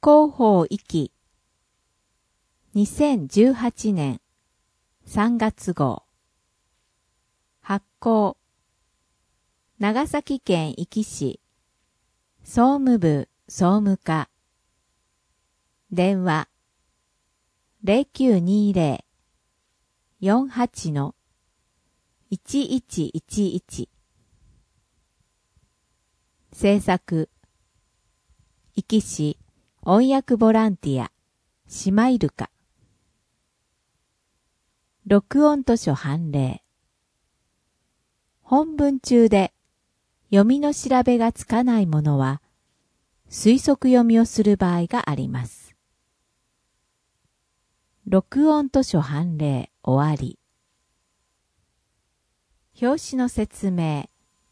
広報域記2018年3月号発行長崎県壱岐市総務部総務課電話 0920-48-1111 制作壱岐市音訳ボランティアシマイルカ録音図書判例本文中で読みの調べがつかないものは推測読みをする場合があります。録音図書判例終わり。表紙の説明。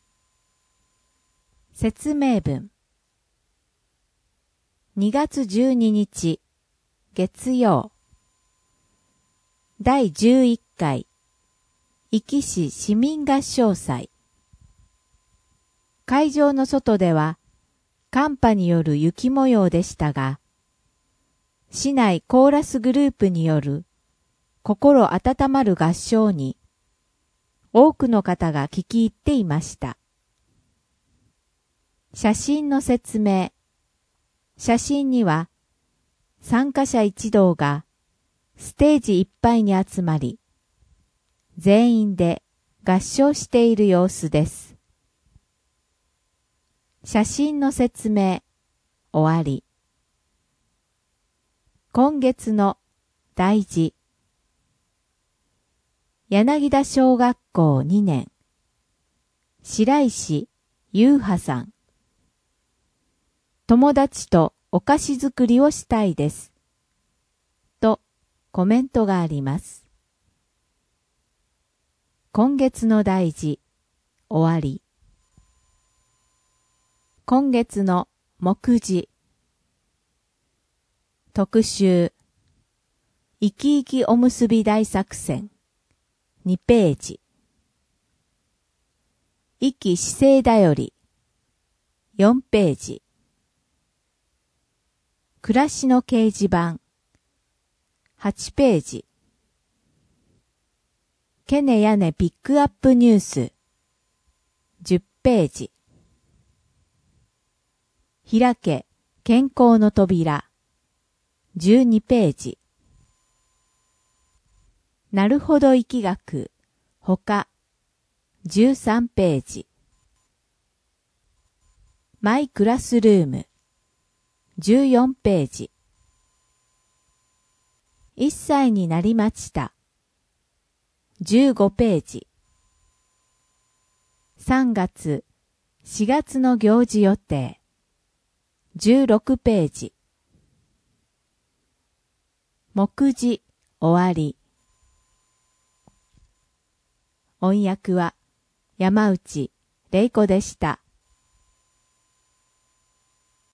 説明文。2月12日月曜第11回壱岐市市民合唱祭。会場の外では寒波による雪模様でしたが、市内コーラスグループによる心温まる合唱に多くの方が聞き入っていました。写真の説明。写真には参加者一同がステージいっぱいに集まり、全員で合唱している様子です。写真の説明終わり。今月の題字。柳田小学校2年白石優葉さん。友達とお菓子作りをしたいです。とコメントがあります。今月の題字終わり。今月の目次。特集。いきいきおむすび大作戦。2ページ。壱岐市政だより。4ページ。暮らしの掲示板。8ページ。ケネヤネピックアップニュース。10ページ。開け健康の扉。12ページ。なるほど疫学。他。13ページ。マイクラスルーム。14ページ。1歳になりました。15ページ。3月、4月の行事予定。16ページ。目次終わり。音訳は山内玲子でした。